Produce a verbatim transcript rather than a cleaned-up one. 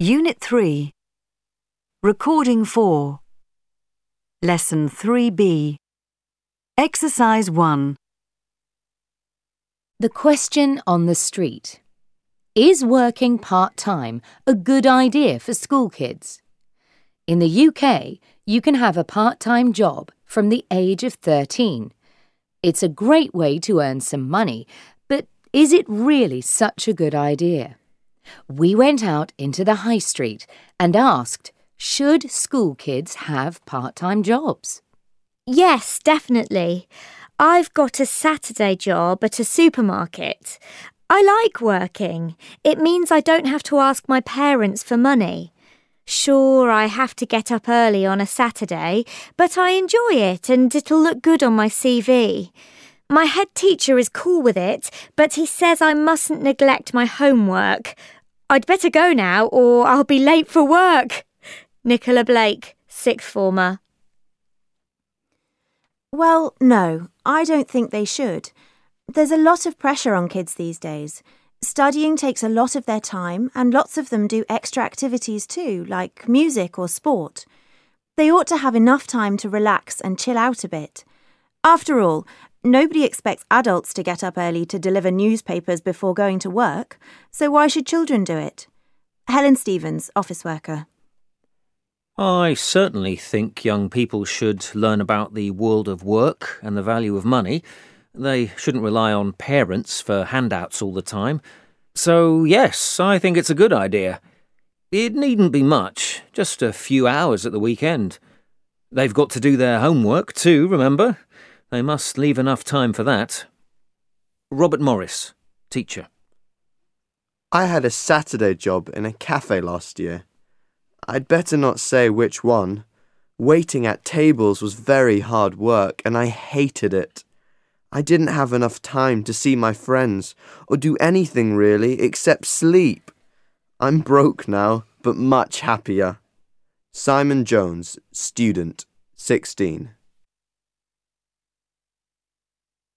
Unit three. Recording four. Lesson three B. Exercise one. The question on the street. Is working part-time a good idea for school kids? In the U K, you can have a part-time job from the age of thirteen. It's a great way to earn some money, but is it really such a good idea? We went out into the high street and asked, should school kids have part-time jobs? Yes, definitely. I've got a Saturday job at a supermarket. I like working. It means I don't have to ask my parents for money. Sure, I have to get up early on a Saturday, but I enjoy it and it'll look good on my C V. My head teacher is cool with it, but he says I mustn't neglect my homework. I'd better go now or I'll be late for work. Nicola Blake, sixth former. Well, no, I don't think they should. There's a lot of pressure on kids these days. Studying takes a lot of their time and lots of them do extra activities too, like music or sport. They ought to have enough time to relax and chill out a bit. After all, nobody expects adults to get up early to deliver newspapers before going to work, so why should children do it? Helen Stevens, office worker. I certainly think young people should learn about the world of work and the value of money. They shouldn't rely on parents for handouts all the time. So, yes, I think it's a good idea. It needn't be much, just a few hours at the weekend. They've got to do their homework too, remember? They must leave enough time for that. Robert Morris, teacher. I had a Saturday job in a cafe last year. I'd better not say which one. Waiting at tables was very hard work and I hated it. I didn't have enough time to see my friends or do anything really except sleep. I'm broke now, but much happier. Simon Jones, student, sixteen.